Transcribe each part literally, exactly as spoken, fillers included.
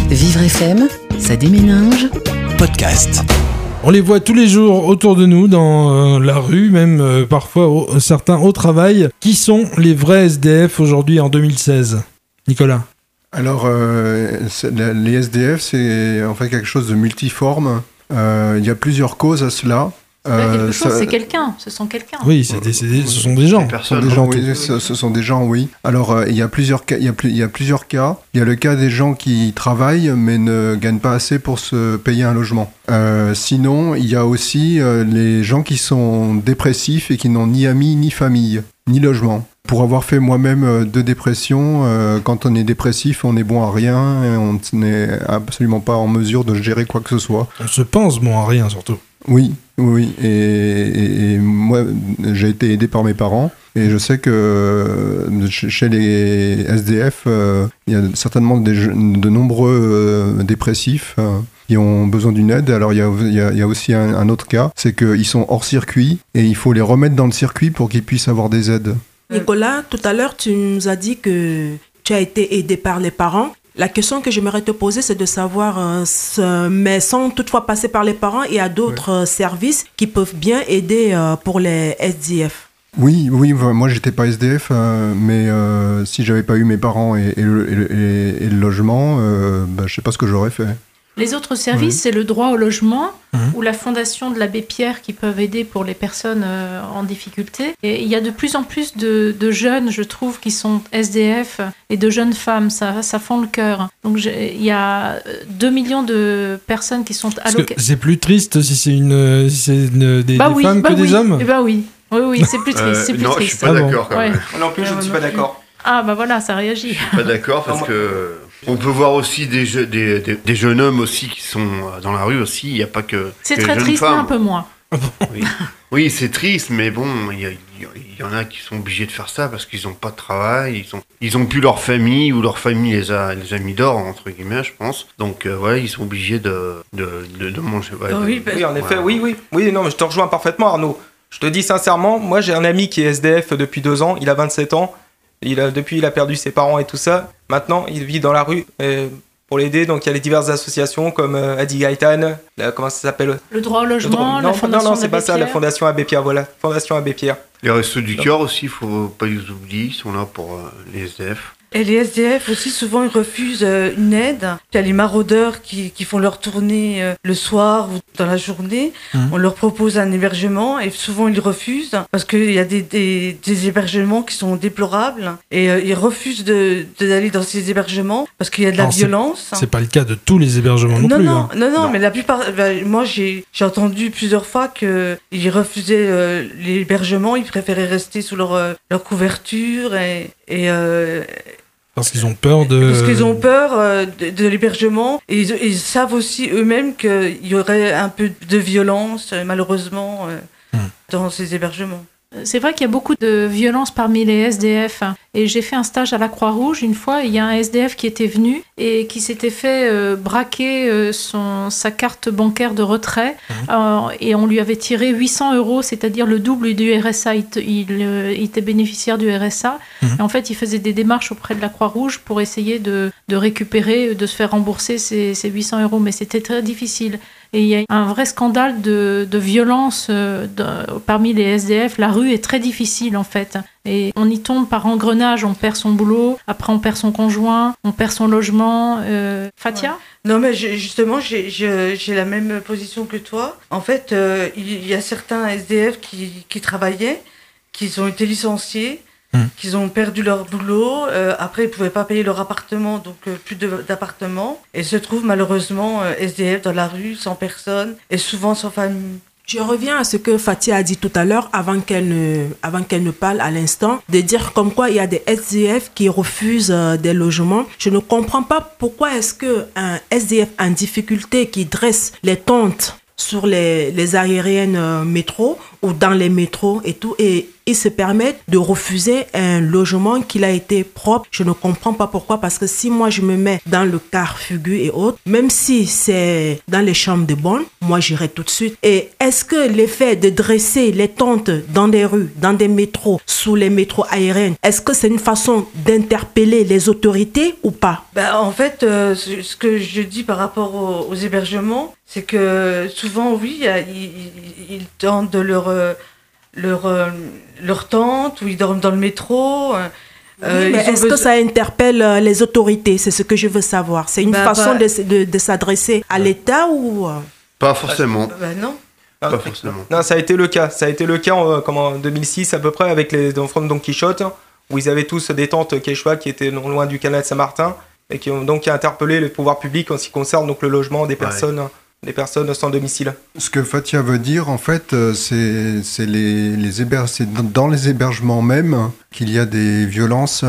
Vivre F M, ça déménage. Podcast. On les voit tous les jours autour de nous, dans euh, la rue, même euh, parfois au, certains au travail. Qui sont les vrais S D F aujourd'hui en deux mille seize ? Nicolas ? Alors, euh, les S D F, c'est en fait quelque chose de multiforme. Euh, il y a plusieurs causes à cela. Euh, quelque chose, ça... c'est quelqu'un, ce sont quelqu'un. Oui, c'est des, c'est des, ce sont des gens. Ce sont des gens, oui, ce, ce sont des gens, oui. Alors, euh, il y a plusieurs cas. Il y a, il y a plusieurs cas. Il y a le cas des gens qui travaillent mais ne gagnent pas assez pour se payer un logement. Euh, sinon, il y a aussi euh, les gens qui sont dépressifs et qui n'ont ni amis, ni famille, ni logement. Pour avoir fait moi-même euh, deux dépressions, euh, quand on est dépressif, on est bon à rien et on n'est absolument pas en mesure de gérer quoi que ce soit. On se pense bon à rien, surtout. Oui, oui, et, et, et moi, j'ai été aidé par mes parents, et je sais que euh, chez les S D F, euh, il y a certainement des, de nombreux euh, dépressifs euh, qui ont besoin d'une aide. Alors, il y a, il y a, il y a aussi un, un autre cas, c'est qu'ils sont hors circuit, et il faut les remettre dans le circuit pour qu'ils puissent avoir des aides. Nicolas, tout à l'heure, tu nous as dit que tu as été aidé par les parents. La question que j'aimerais te poser, c'est de savoir, euh, ce, mais sans toutefois passer par les parents, il y a d'autres oui. euh, services qui peuvent bien aider euh, pour les S D F. Oui, oui, moi j'étais pas S D F, euh, mais euh, si j'avais pas eu mes parents et, et, le, et, et le logement, euh, bah, je sais pas ce que j'aurais fait. Les autres services, oui. c'est le droit au logement mmh. ou la fondation de l'abbé Pierre qui peuvent aider pour les personnes euh, en difficulté. Et il y a de plus en plus de, de jeunes, je trouve, qui sont S D F et de jeunes femmes. Ça, ça fend le cœur. Donc il y a deux millions de personnes qui sont alloquées. C'est plus triste si c'est, une, si c'est une, des, bah des oui, femmes bah que oui. des hommes. Eh bah oui, oui, oui, c'est plus triste. Euh, c'est plus non, triste. je suis pas ah d'accord bon. quand même. Ouais. Non plus, je ne suis pas d'accord. Ah bah voilà, ça réagit. Je suis pas d'accord parce que on peut voir aussi des, je, des, des, des jeunes hommes aussi qui sont dans la rue aussi. Il n'y a pas que c'est que très les jeunes triste, femmes. mais un peu moins. Oui, oui c'est triste, mais bon, il y, y, y en a qui sont obligés de faire ça parce qu'ils n'ont pas de travail, ils ont ils ont plus leur famille ou leur famille les a les a mis dehors entre guillemets, je pense. Donc euh, voilà, ils sont obligés de de, de, de manger. Ouais, oh, de, oui, oui, en voilà. effet, oui, oui, oui. Non, mais je te rejoins parfaitement, Arnaud. Je te dis sincèrement, moi j'ai un ami qui est S D F depuis deux ans. Il a vingt-sept ans. Il a, depuis, il a perdu ses parents et tout ça. Maintenant, il vit dans la rue euh, pour l'aider. Donc, il y a les diverses associations comme euh, Adi Gaëtan. La, comment ça s'appelle ? Le droit au logement, droit... la non, Fondation Non, non, c'est pas ça, Pierre. la Fondation Abbé Pierre, voilà. Fondation Abbé Pierre. Les Restos du Cœur aussi, il ne faut pas les oublier. Ils sont là pour euh, les S D F. Et les S D F aussi, souvent, ils refusent euh, une aide. Il y a les maraudeurs qui, qui font leur tournée euh, le soir ou dans la journée. Mmh. On leur propose un hébergement et souvent, ils refusent parce qu'il y a des, des, des hébergements qui sont déplorables et euh, ils refusent de, de, d'aller dans ces hébergements parce qu'il y a de la Alors, violence. C'est, c'est pas le cas de tous les hébergements non, non plus. Non, hein. non, non, non, mais la plupart... Ben, moi, j'ai, j'ai entendu plusieurs fois qu'ils refusaient euh, l'hébergement. Ils préféraient rester sous leur, euh, leur couverture et... et euh, Parce qu'ils ont peur de... Parce qu'ils ont peur euh, de, de l'hébergement. Et ils, ils savent aussi eux-mêmes qu'il y aurait un peu de violence, malheureusement, euh, hum. dans ces hébergements. C'est vrai qu'il y a beaucoup de violence parmi les S D F. Et j'ai fait un stage à la Croix-Rouge une fois. Il y a un S D F qui était venu et qui s'était fait euh, braquer euh, son, sa carte bancaire de retrait. Mmh. Euh, et on lui avait tiré huit cents euros, c'est-à-dire le double du R S A. Il, il, euh, il était bénéficiaire du R S A. Mmh. Et en fait, il faisait des démarches auprès de la Croix-Rouge pour essayer de, de récupérer, de se faire rembourser ces, ces huit cents euros. Mais c'était très difficile. Et il y a un vrai scandale de, de violence euh, de, parmi les S D F. La rue est très difficile, en fait. Et on y tombe par engrenage, on perd son boulot, après on perd son conjoint, on perd son logement. Euh... Fatia ? Ouais. Non, mais j'ai, justement, j'ai, j'ai, j'ai la même position que toi. En fait, euh, il y a certains S D F qui, qui travaillaient, qui ont été licenciés, Mmh. qu'ils ont perdu leur boulot, euh, après ils pouvaient pas payer leur appartement, donc euh, plus de, d'appartement, et se trouvent malheureusement euh, S D F dans la rue, sans personne, et souvent sans famille. Je reviens à ce que Fatia a dit tout à l'heure, avant qu'elle ne, avant qu'elle ne parle à l'instant, de dire comme quoi il y a des S D F qui refusent euh, des logements. Je ne comprends pas pourquoi est-ce qu'un S D F en difficulté qui dresse les tentes sur les, les aériennes euh, métro ou dans les métros et tout, et ils se permettent de refuser un logement qui a été propre. Je ne comprends pas pourquoi, parce que si moi je me mets dans le quart fugu et autres, même si c'est dans les chambres de bonne, moi j'irai tout de suite. Et est-ce que l'effet de dresser les tentes dans des rues, dans des métros, sous les métros aériens, est-ce que c'est une façon d'interpeller les autorités ou pas? Ben, en fait, euh, ce ce que je dis par rapport aux, aux hébergements, c'est que souvent, oui, ils, ils, ils tentent de leur, euh, leur, euh, leur tente, ou ils dorment dans le métro. euh, Oui, mais ils ont est-ce que besoin- ça interpelle euh, les autorités? C'est ce que je veux savoir. C'est une Bah, façon bah- de, de, de s'adresser à l'État ou... euh, Pas forcément. Ben non. Ah, Pas forcément. Non, ça a été le cas. Ça a été le cas en, comme en deux mille six à peu près avec les enfants de Don Quichotte, où ils avaient tous des tentes quechua qui étaient non loin du canal Saint-Martin et qui ont donc interpellé le pouvoir public en ce qui concerne donc le logement des personnes, des personnes sans domicile. Ce que Fatia veut dire, en fait, euh, c'est c'est les, les héber- c'est dans dans les hébergements même qu'il y a des violences en-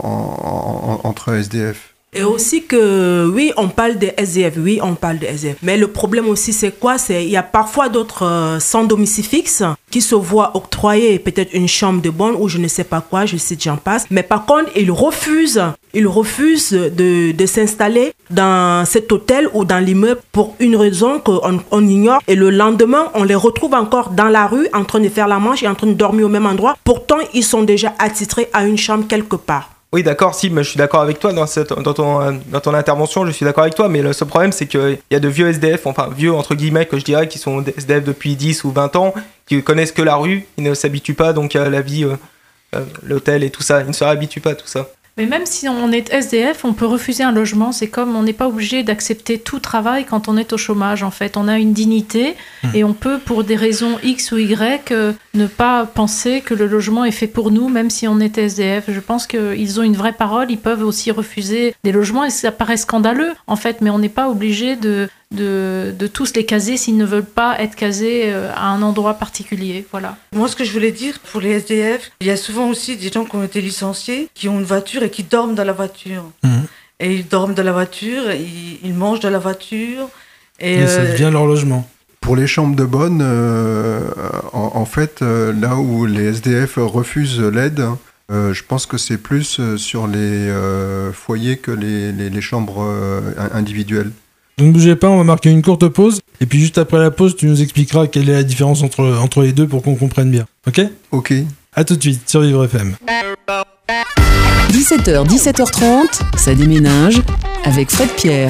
en- en- entre S D F. Et aussi que, oui, on parle des S D F, oui, on parle des S D F. Mais le problème aussi, c'est quoi? C'est il y a parfois d'autres euh, sans domicile fixe qui se voient octroyer peut-être une chambre de bonne ou je ne sais pas quoi, je sais que j'en passe. Mais par contre, ils refusent, ils refusent de, de s'installer dans cet hôtel ou dans l'immeuble pour une raison qu'on on ignore. Et le lendemain, on les retrouve encore dans la rue en train de faire la manche et en train de dormir au même endroit. Pourtant, ils sont déjà attitrés à une chambre quelque part. Oui, d'accord, si, mais je suis d'accord avec toi dans, cette, dans, ton, euh, dans ton intervention, je suis d'accord avec toi, mais le seul problème, c'est qu'il y a de vieux S D F, enfin vieux entre guillemets, que je dirais, qui sont S D F depuis dix ou vingt ans, qui connaissent que la rue, ils ne s'habituent pas donc à la vie, euh, euh, l'hôtel et tout ça, ils ne se réhabituent pas à tout ça. Mais même si on est S D F, on peut refuser un logement. C'est comme on n'est pas obligé d'accepter tout travail quand on est au chômage. En fait, on a une dignité et on peut, pour des raisons X ou Y, euh, ne pas penser que le logement est fait pour nous, même si on est S D F. Je pense qu'ils ont une vraie parole. Ils peuvent aussi refuser des logements et ça paraît scandaleux, en fait. Mais on n'est pas obligé de, de, de tous les caser s'ils ne veulent pas être casés euh, à un endroit particulier. Voilà. Moi, ce que je voulais dire pour les S D F, il y a souvent aussi des gens qui ont été licenciés, qui ont une voiture et qui dorment dans la voiture. Mhm. Et ils dorment dans la voiture, ils, ils mangent dans la voiture. Et, Et ça euh, devient leur logement. Pour les chambres de bonne, euh, en, en fait, euh, là où les S D F refusent l'aide, euh, je pense que c'est plus euh, sur les euh, foyers que les, les, les chambres euh, individuelles. Donc bougez pas, on va marquer une courte pause. Et puis juste après la pause, tu nous expliqueras quelle est la différence entre, entre les deux pour qu'on comprenne bien. Ok ? Ok. À tout de suite sur Vivre F M. dix-sept heures, dix-sept heures trente, ça déménage avec Fred Pierre.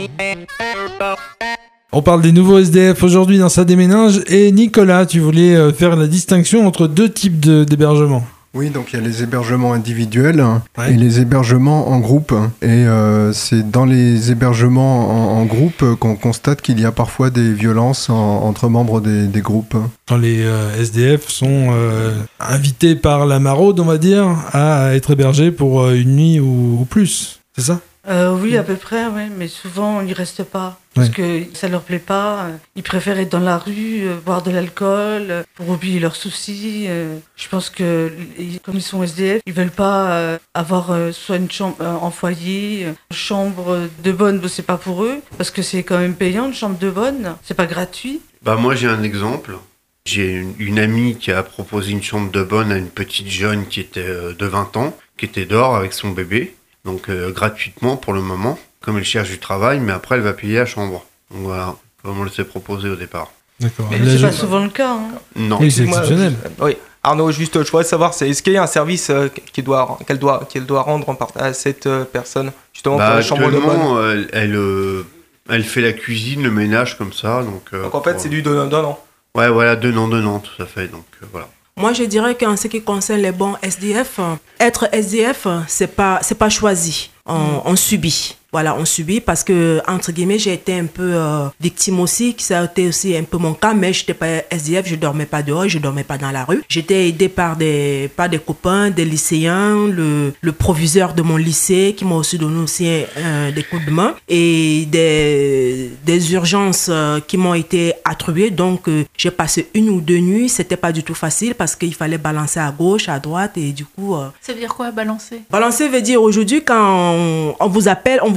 On parle des nouveaux S D F aujourd'hui dans Ça déménage. Et Nicolas, tu voulais euh, faire la distinction entre deux types de- d'hébergements. Oui, donc il y a les hébergements individuels Ouais. et les hébergements en groupe. Et euh, c'est dans les hébergements en, en groupe qu'on constate qu'il y a parfois des violences en- entre membres des, des groupes. Quand les euh, S D F sont euh, invités par la maraude, on va dire, à être hébergés pour euh, une nuit ou, ou plus. C'est ça ? euh, oui, à peu près, oui, mais souvent, ils n'y restent pas. Parce Ouais. que ça leur plaît pas. euh, Ils préfèrent être dans la rue, euh, boire de l'alcool, euh, pour oublier leurs soucis. euh. Je pense que, ils- comme ils sont S D F, ils veulent pas euh, avoir euh, soit une chambre euh, en foyer, euh, une chambre de bonne, bon, c'est pas pour eux, parce que c'est quand même payant, une chambre de bonne, c'est pas gratuit. Bah moi j'ai un exemple. J'ai une, une amie qui a proposé une chambre de bonne à une petite jeune qui était euh, de vingt ans, qui était dehors avec son bébé, donc euh, gratuitement pour le moment, comme elle cherche du travail, mais après elle va payer la chambre. Donc voilà, comme on le s'est proposé au départ. D'accord. Mais Là, C'est je- pas souvent le cas. Hein. Non. Oui, c'est Excuse-moi, exceptionnel. je- oui. Arnaud, juste, je voudrais savoir, c'est, est-ce qu'il y a un service euh, qui doit, qu'elle, doit, qu'elle doit rendre en part- à cette euh, personne, justement pour Bah, la chambre de bonne? actuellement, elle, elle, euh, elle fait la cuisine, le ménage comme ça. Donc, euh, Donc en fait, pour- c'est du donnant-donnant. Ouais, voilà, donnant, donnant, tout à fait. Donc euh, voilà. Moi, je dirais qu'en ce qui concerne les bons S D F, euh, être S D F, euh, c'est pas, c'est pas choisi. On, on subit. Voilà, on subit parce que, entre guillemets, j'ai été un peu euh, victime aussi, que ça a été aussi un peu mon cas, mais je n'étais pas S D F, je dormais pas dehors, je dormais pas dans la rue. J'étais aidée par des, par des copains, des lycéens, le, le proviseur de mon lycée qui m'a aussi donné aussi euh, des coups de main et des, des urgences euh, qui m'ont été attribuées. Donc, euh, j'ai passé une ou deux nuits, c'était pas du tout facile parce qu'il fallait balancer à gauche, à droite et du coup... euh, Ça veut dire quoi, balancer? balancer veut dire aujourd'hui quand on, on vous appelle, on vous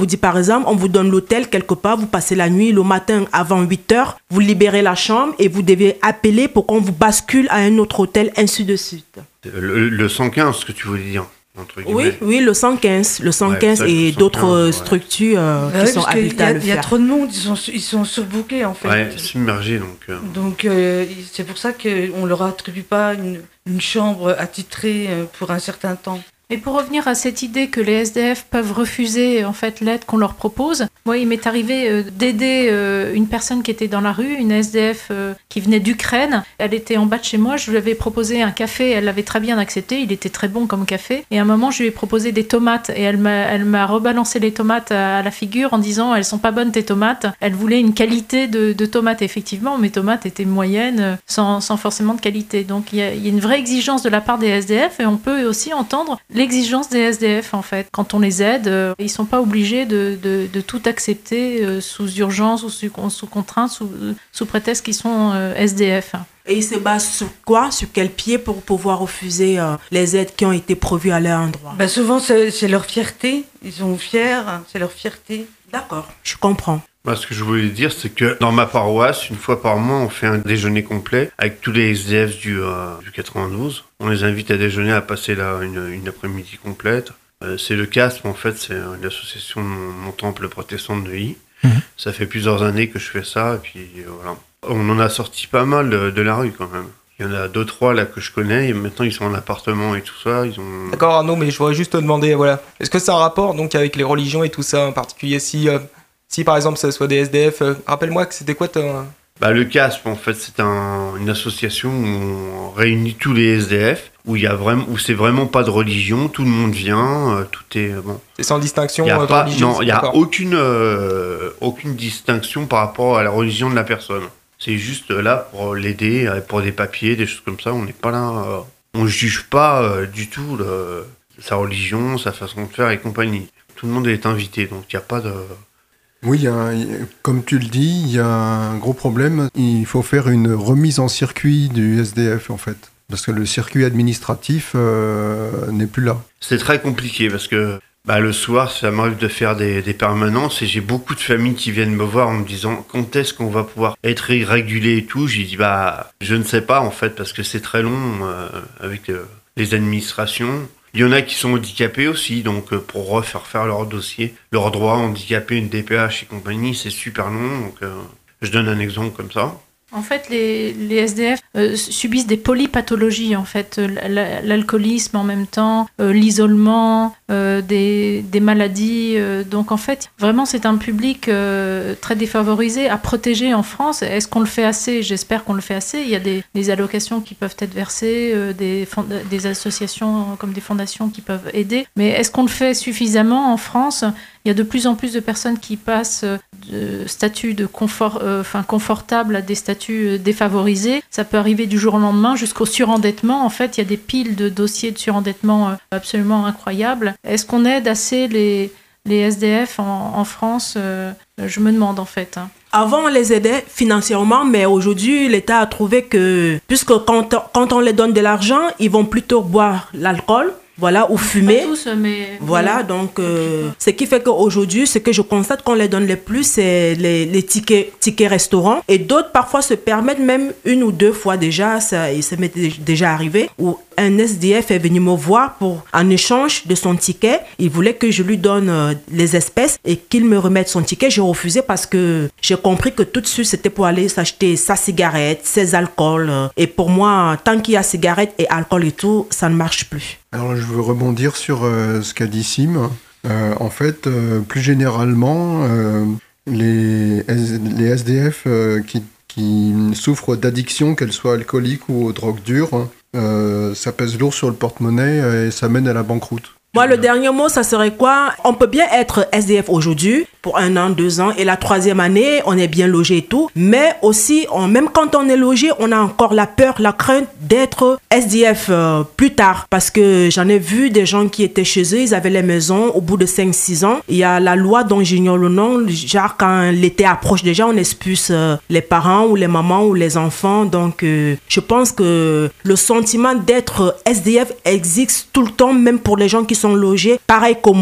vous dit par exemple, on vous donne l'hôtel quelque part, vous passez la nuit, le matin avant huit heures, vous libérez la chambre et vous devez appeler pour qu'on vous bascule à un autre hôtel, ainsi de suite. Le, le cent quinze, ce que tu voulais dire. Oui, oui, le cent quinze, le cent quinze ouais, et le d'autres cent quinze, ouais. structures euh, Ouais, qui sont parce habilitées à le Il y a faire. trop de monde, ils sont, ils sont surbookés en fait. Ouais, submergé donc. Euh... Donc euh, c'est pour ça qu'on ne leur attribue pas une, une chambre attitrée pour un certain temps. Et pour revenir à cette idée que les S D F peuvent refuser en fait l'aide qu'on leur propose, moi il m'est arrivé euh, d'aider euh, une personne qui était dans la rue, une S D F euh, qui venait d'Ukraine. Elle était en bas de chez moi, je lui avais proposé un café, elle l'avait très bien accepté, il était très bon comme café. Et à un moment je lui ai proposé des tomates et elle m'a, elle m'a rebalancé les tomates à, à la figure en disant elles sont pas bonnes tes tomates. Elle voulait une qualité de, de tomates. Effectivement mes tomates étaient moyennes sans, sans forcément de qualité. Donc il y, a, il y a une vraie exigence de la part des S D F et on peut aussi entendre l'exigence des S D F en fait. Quand on les aide, euh, ils sont pas obligés de, de, de tout accepter euh, sous urgence ou sous, sous contrainte, sous, sous prétexte qu'ils sont euh, S D F. Et ils se basent sur quoi? Sur quel pied pour pouvoir refuser euh, les aides qui ont été prévues à leur endroit? Ben souvent c'est, c'est leur fierté, ils sont fiers, c'est leur fierté. D'accord, je comprends. Bah, ce que je voulais dire, c'est que dans ma paroisse, une fois par mois, on fait un déjeuner complet avec tous les S D F du, euh, du quatre-vingt-douze. On les invite à déjeuner, à passer là une, une après-midi complète. Euh, c'est le C A S M, en fait, c'est une association de mon, mon temple protestant de Neuilly. Mmh. Ça fait plusieurs années que je fais ça, et puis euh, voilà. On en a sorti pas mal de, de la rue quand même. Il y en a deux, trois là que je connais, et maintenant ils sont en appartement et tout ça. Ils ont... D'accord Arnaud, mais je voudrais juste te demander, voilà, est-ce que c'est un rapport donc avec les religions et tout ça, en particulier si... Euh... Si par exemple ça soit des S D F, euh, rappelle-moi que c'était quoi ton... Bah, le C A S M en fait c'est un, une association où on réunit tous les S D F, où il y a vraiment, où c'est vraiment pas de religion, tout le monde vient, euh, tout est bon. C'est sans distinction y a euh, pas, religieuse. Non, il y a aucune euh, aucune distinction par rapport à la religion de la personne. C'est juste là pour l'aider, pour des papiers, des choses comme ça. On n'est pas là, euh, on juge pas euh, du tout le, sa religion, sa façon de faire et compagnie. Tout le monde est invité, donc il n'y a pas de... Oui, il y a, comme tu le dis, il y a un gros problème. Il faut faire une remise en circuit du S D F, en fait. Parce que le circuit administratif euh, n'est plus là. C'est très compliqué parce que bah, le soir, ça m'arrive de faire des, des permanences et j'ai beaucoup de familles qui viennent me voir en me disant quand est-ce qu'on va pouvoir être régulé et tout. J'ai dit bah je ne sais pas en fait parce que c'est très long euh, avec euh, les administrations. Il y en a qui sont handicapés aussi, donc pour refaire faire leur dossier, leurs droits handicapés, une D P H et compagnie, c'est super long. Donc, euh, je donne un exemple comme ça. En fait, les, les S D F euh, subissent des polypathologies, en fait, l'alcoolisme en même temps, euh, l'isolement, euh, des, des maladies. Euh, donc, en fait, vraiment, c'est un public euh, très défavorisé à protéger en France. Est-ce qu'on le fait assez? J'espère qu'on le fait assez. Il y a des, des allocations qui peuvent être versées, euh, des, des associations comme des fondations qui peuvent aider. Mais est-ce qu'on le fait suffisamment en France? Il y a de plus en plus de personnes qui passent de statut de confort, euh, enfin confortable à des statuts défavorisés. Ça peut arriver du jour au lendemain jusqu'au surendettement. En fait, il y a des piles de dossiers de surendettement absolument incroyables. Est-ce qu'on aide assez les, les S D F en, en France? euh, Je me demande en fait. Hein. Avant, on les aidait financièrement, mais aujourd'hui, l'État a trouvé que, puisque quand, quand on les donne de l'argent, ils vont plutôt boire l'alcool. Voilà, ou fumer. Pas tous, mais... Voilà, donc, euh, ce qui fait qu'aujourd'hui, ce que je constate qu'on les donne le plus, c'est les, les tickets, tickets restaurants. Et d'autres, parfois, se permettent même une ou deux fois déjà, ça, il se m'est déjà arrivé, où un S D F est venu me voir pour, en échange de son ticket, il voulait que je lui donne euh, les espèces et qu'il me remette son ticket. J'ai refusé parce que j'ai compris que tout de suite, c'était pour aller s'acheter sa cigarette, ses alcools. Euh, et pour moi, tant qu'il y a cigarette et alcool et tout, ça ne marche plus. Alors, je veux rebondir sur euh, ce qu'a dit Sim. Euh, en fait, euh, plus généralement, euh, les, S- les S D F euh, qui, qui souffrent d'addiction, qu'elles soient alcooliques ou aux drogues dures, euh, ça pèse lourd sur le porte-monnaie et ça mène à la banqueroute. Moi, le dernier mot, ça serait quoi? On peut bien être S D F aujourd'hui pour un an, deux ans, et la troisième année, on est bien logé et tout. Mais aussi, on, même quand on est logé, on a encore la peur, la crainte d'être S D F euh, plus tard. Parce que j'en ai vu des gens qui étaient chez eux, ils avaient les maisons au bout de cinq six ans. Il y a la loi dont j'ignore le nom, genre quand l'été approche déjà, on expulse euh, les parents ou les mamans ou les enfants. Donc, euh, je pense que le sentiment d'être S D F existe tout le temps, même pour les gens qui sont logés, pareil comme moi.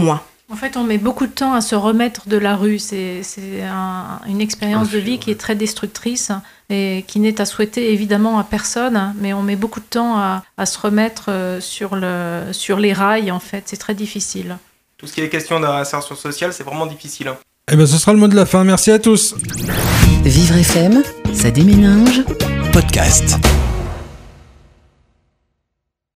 En fait, on met beaucoup de temps à se remettre de la rue. C'est, c'est un- une expérience de vie qui est très destructrice et qui n'est à souhaiter évidemment à personne, mais on met beaucoup de temps à, à se remettre euh, sur, le, sur les rails, en fait. C'est très difficile. Tout ce qui est question d'insertion sociale, c'est vraiment difficile. Hein. Eh ben, ce sera le mot de la fin. Merci à tous. Vivre F M, ça déménage. Podcast.